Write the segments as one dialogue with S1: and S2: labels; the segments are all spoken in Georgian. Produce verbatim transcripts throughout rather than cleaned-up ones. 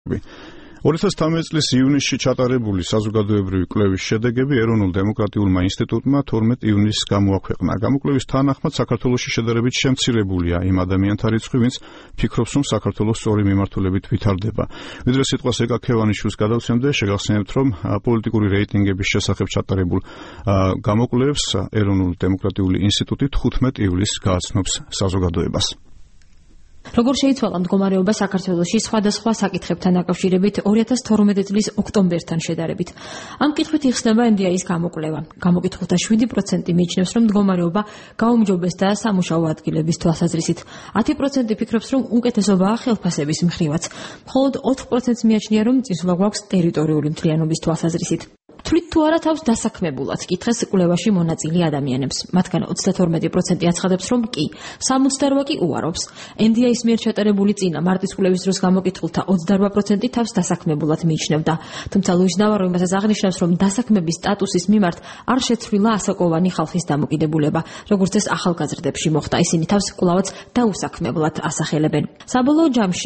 S1: ორი ათას თორმეტი წლის ივნისში ჩატარებული საზოგადოებრივი კვლევის შედეგები ეროვნულ დემოკრატიულმა ინსტიტუტმა თორმეტ ივნისს გამოაქვეყნა. გამოკვლევის თანახმად საქართველოში შედარებით შემცირებულია იმ ადამიანთა რიცხვი, ვინც ფიქრობს, რომ საქართველოს სწორი მიმართულებით ვითარდება. ვიდრე სიტყვას ეკაქევანიშვილს გადავცემდე, შეგახსენებთ, რომ პოლიტიკური რეიტინგების შესახებ ჩატარებულ გამოკვლევებს ეროვნულ დემოკრატიული ინსტიტუტი თხუთმეტ ივლისს გააცნობს საზოგადოებას.
S2: Როგორ შეიცვალა მდგომარეობა საქართველოში სხვადასხვა საკითხებთან დაკავშირებით ორი ათას თორმეტი წლის ოქტომბერთან შედარებით. ამ კითხვით იხსნება ენ დი აის გამოკვლევა. გამოკითხულთა შვიდი პროცენტი მიიჩნევს, რომ მდგომარეობა გაუმჯობესდა სამუშაო ადგილების თვალსაზრისით. ათი პროცენტი ფიქრობს, რომ უკეთესობაა ხელფასების მხრივაც. მხოლოდ ოთხ პროცენტს მიაჩნია, რომ წინსვლა გვაქვს ტერიტორიული მთლიანობის თვალსაზრისით. თვლით თუ არა თავს დასაქმებულად კითხეს კვლევაში მონაწილე ადამიანებს. მათგან ოცდათორმეტი პროცენტი აცხადებს, რომ კი, სამოცდაოთხი კი უარობს. ენ დი აის მიერ ჩატარებული წინა მარტის კვლევის დროს გამოკითხულთა ოცდარვა პროცენტი თავს დასაქმებულად მიიჩნევდა. თუმცა ლუის ნავარო იმასაც აღნიშნავს, რომ დასაქმების სტატუსის მიმართ არ შეცვლილა ასაკოვანი ხალხის დამოკიდებულება, როგორც ეს ახალგაზრდებში მოხდა. ისინი თავს კვლავაც დაუსაქმებლად ასახელებენ. საბოლოო ჯამში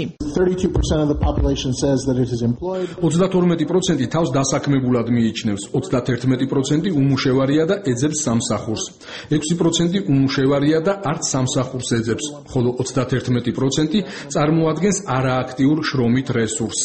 S3: ოცდათორმეტი პროცენტი თავს დასაქმებულად მიიჩნევს. ოცდაათერთმეტი პროცენტი უმუშევარია და ეძებს სამსახურს. ექვსი პროცენტი უმუშევარია და არც სამსახურს ეძებს, ხოლო ოცდაათერთმეტი პროცენტი წარმოადგენს არააქტიურ შრომით რესურსს.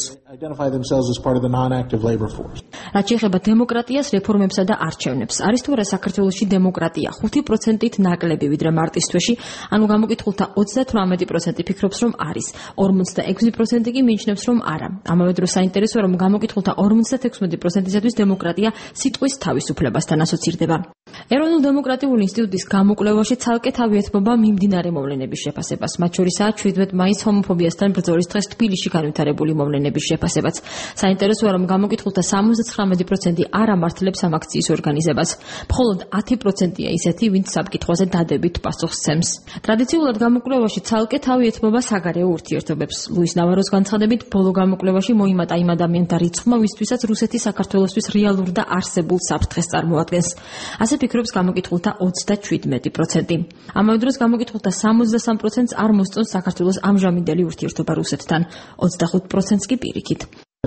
S2: რაც შეეხება დემოკრატიას, რეფორმებსა და არჩევნებს. არის თუ არა საქართველოში დემოკრატია? ხუთი პროცენტით ნაკლები ვიდრე მარტის თვეში, ანუ გამოკითხულთა ოცდათვრამეტი პროცენტი ფიქრობს, რომ არის. ორმოცდაექვსი პროცენტი კი მიიჩნევს, რომ არა. ამავე დროს საინტერესოა, რომ გამოკითხულთა ორმოცდათექვსმეტი პროცენტისათვის დემოკრატია სიტყვის თავისუფლებასთან ასოცირდება. ეროვნულ დემოკრატიულ ინსტიტუტის გამოკვლევაში ცალკე თავი ეთმობა მიმდინარე მოვლენების შეფასებას. მათ შორისაა შვიდმეტ მაისს ჰომოფობიასთან ბრძოლის დღეს თბილისში განვითარებული მოვლენების შეფასებაც. საინტერესოა, რომ გამოკითხულთა სამოცდათხრამეტი პროცენტი არ ამართლებს ამ აქციის ორგანიზებას. მხოლოდ ათი პროცენტია ისეთი, ვინც საბკითხვაზე დადებით პასუხს სცემს. ტრადიციულად გამოკვლევაში ცალკე თავი ეთმობა საგარეო ურთიერთობებს. ლუის ნავაროს განცხადებით, ბოლო გამოკვლევაში მოიმატა იმ ადამიანთა რიცხვმა, ვისთვისაც რუსეთი საქართველოსთვის რეალურ და არსებულ საფრთხეს წარმოადგენს. ასე ფიქრობს გამოკითხულთა ოცდაშვიდმეტი პროცენტი. ამავე დროს გამოკითხულთა სამოცდასამ პროცენტს არ მოსწონს საქართველოს ამჟამინდელი ურთიერთობა რუსეთთან, ოცდახუთ პროცენტს კი პირიქით.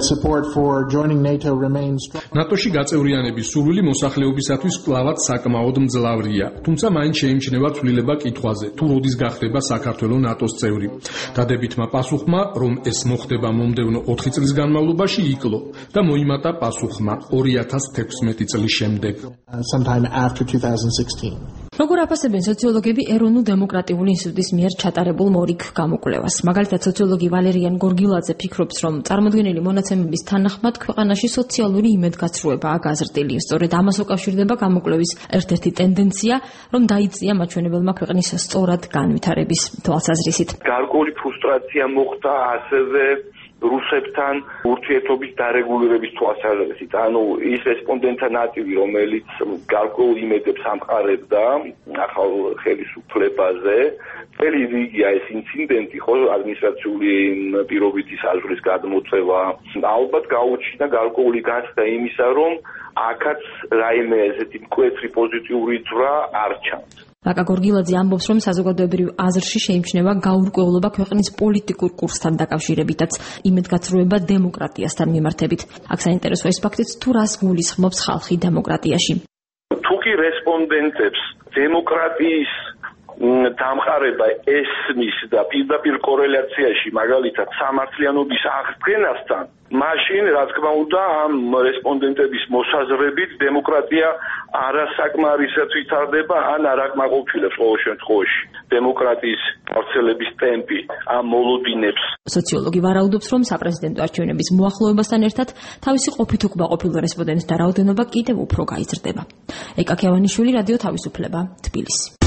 S3: ნატოში გაწევრიანების სურვილი მოსახლეობისათვის კვლავაც საკმაოდ მძლავრია, თუმცა მაინც შეიმჩნევა ცვლილება კითხვაზე, თუ როდის გახდება საქართველო ნატოს წევრი. დადებითმა პასუხმა, რომ ეს მოხდება მომდევნო ოთხი წლის განმავლობაში, იკლო და მოიმატა პასუხმა ორი ათას თექვსმეტი წლის შემდეგ.
S2: როგორ აფასებენ სოციოლოგები ეროვნულ დემოკრატიულ ინსტიტუტის მიერ ჩატარებულ მორიგ გამოკვლევას? მაგალითად, სოციოლოგი ვალერიან გორგილაძე ფიქრობს, რომ წარმოდგენილი მონაცემების თანახმად ქვეყანაში სოციალური იმედგაცრუებაა გაზრდილი. სწორედ ამას უკავშირდება გამოკვლევის ერთ-ერთი ტენდენცია, რომ დაიწია მაჩვენებელმა ქვეყნის სწორად განვითარების თვალსაზრისით.
S4: გარკვეული ფრუსტრაცია მოხდა ასევე რუსებთან ურთიერთობის დარეგულირების თვალსაზრისით. ანუ ის რესპონდენტთა ნაწილი, რომელიც გარკვეულ იმედებს ამყარებდა ახალ ხელისუფლებაზე, წელი რიგია ეს ინციდენტი, ხო, ადმინისტრაციული პირობითი საზღვრის გადმოწევა, ალბათ გაუჩინა გარკვეული განცდა იმისა, რომ აქაც რაიმე ესეთი მკვეთრი პოზიტიური ძვრა არ ჩანს.
S2: ლაკა გორგილაძე ამბობს, რომ საზოგადოებრივ აზრში შეიმჩნევა გაურკვევლობა ქვეყნის პოლიტიკურ კურსთან დაკავშირებითაც, იმედგაცრუება დემოკრატიასთან მიმართებით. აქ საინტერესოა ის ფაქტიც, თუ რას გულისხმობს ხალხი დემოკრატიაში.
S4: თუ კი რესპონდენტებს დემოკრატიის დამყარება ესმის და პირდაპირ კორელაციაში მაგალითად სამართლიანობის აღდგენასთან, მაშინ რა თქმა უნდა ამ რესპონდენტების მოსაზრებით დემოკრატია არასაკმარისად ვითარდება ან არ აკმაყოფილებს ყოველ შემთხვევაში დემოკრატიის გავრცელების ტემპი ამ მოლოდინებს.
S2: სოციოლოგი ვარაუდობს, რომ საპრეზიდენტო არჩევნების მოახლოებასთან ერთად თავისი ყოფით უკმაყოფილ რესპონდენტთა რაოდენობა კიდევ უფრო გაიზრდება. ეკა ქევანიშვილი, რადიო თავისუფლება, თბილისი.